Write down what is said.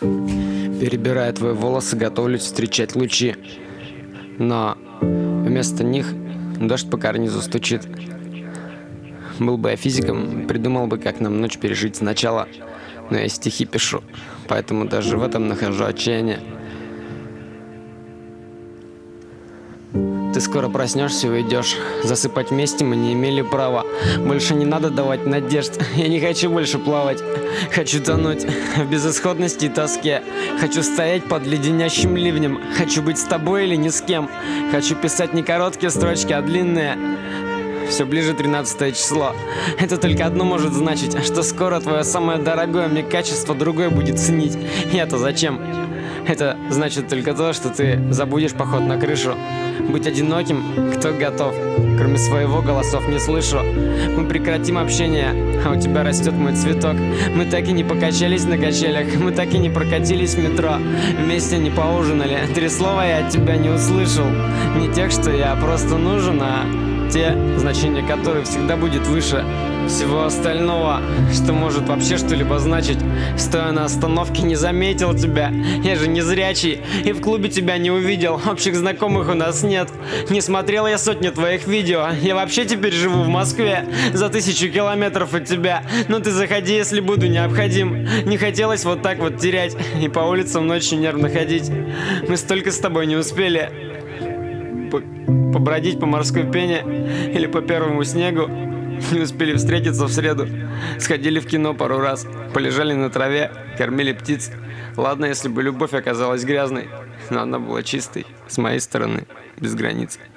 Перебирая твои волосы, готовлюсь встречать лучи. Но вместо них дождь по карнизу стучит. Был бы я физиком, придумал бы, как нам ночь пережить сначала. Но я стихи пишу, поэтому даже в этом нахожу отчаяние. Ты скоро проснешься и уйдешь. Засыпать вместе мы не имели права. Больше не надо давать надежд. Я не хочу больше плавать. Хочу тонуть в безысходности и тоске. Хочу стоять под леденящим ливнем. Хочу быть с тобой или ни с кем. Хочу писать не короткие строчки, а длинные. Все ближе 13 число. Это только одно может значить, что скоро твое самое дорогое мне качество другой будет ценить. Я-то зачем? Это значит только то, что ты забудешь поход на крышу. Быть одиноким, кто готов? Кроме своего голосов не слышу. Мы прекратим общение, а у тебя растет мой цветок. Мы так и не покачались на качелях, мы так и не прокатились в метро. Вместе не поужинали, 3 слова я от тебя не услышал. Не тех, что я просто нужен, а те, значение которых всегда будет выше всего остального, что может вообще что-либо значить. Стоя на остановке, не заметил тебя. Я же не зрячий, и в клубе тебя не увидел. Общих знакомых у нас нет. Не смотрел я сотни твоих видео. Я вообще теперь живу в Москве, за 1000 километров от тебя. Но ты заходи, если буду необходим. Не хотелось вот так вот терять и по улицам ночью нервно ходить. Мы столько с тобой не успели побродить по морской пене или по первому снегу. Не успели встретиться в среду. Сходили в кино пару раз. Полежали на траве, кормили птиц. Ладно, если бы любовь оказалась грязной, но она была чистой, с моей стороны, без границ.